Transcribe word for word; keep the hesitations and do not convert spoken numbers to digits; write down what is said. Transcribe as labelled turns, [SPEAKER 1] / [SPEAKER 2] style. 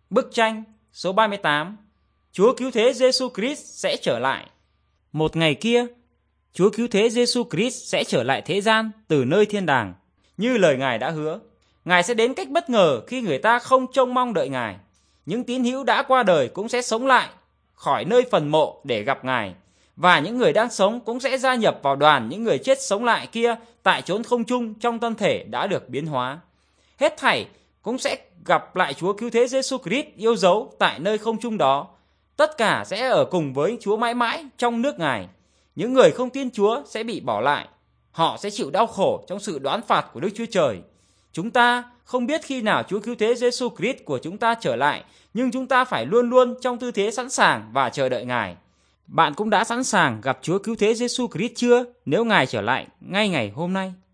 [SPEAKER 1] Bức tranh số ba mươi tám. Chúa Cứu Thế Giêsu Christ sẽ trở lại. Một ngày kia, Chúa Cứu Thế Giêsu Christ sẽ trở lại thế gian từ nơi thiên đàng. Như lời Ngài đã hứa, Ngài sẽ đến cách bất ngờ khi người ta không trông mong đợi Ngài. Những tín hữu đã qua đời cũng sẽ sống lại khỏi nơi phần mộ để gặp Ngài. Và những người đang sống cũng sẽ gia nhập vào đoàn những người chết sống lại kia tại chốn không trung trong thân thể đã được biến hóa. Hết thảy cũng sẽ gặp lại Chúa Cứu Thế Giêsu Christ yêu dấu tại nơi không trung đó. Tất cả sẽ ở cùng với Chúa mãi mãi trong nước Ngài. Những người không tin Chúa sẽ bị bỏ lại. Họ sẽ chịu đau khổ trong sự đoán phạt của Đức Chúa Trời. Chúng ta không biết khi nào Chúa Cứu Thế Giêsu Christ của chúng ta trở lại, nhưng chúng ta phải luôn luôn trong tư thế sẵn sàng và chờ đợi Ngài. Bạn cũng đã sẵn sàng gặp Chúa Cứu Thế Giêsu Christ chưa nếu Ngài trở lại ngay ngày hôm nay?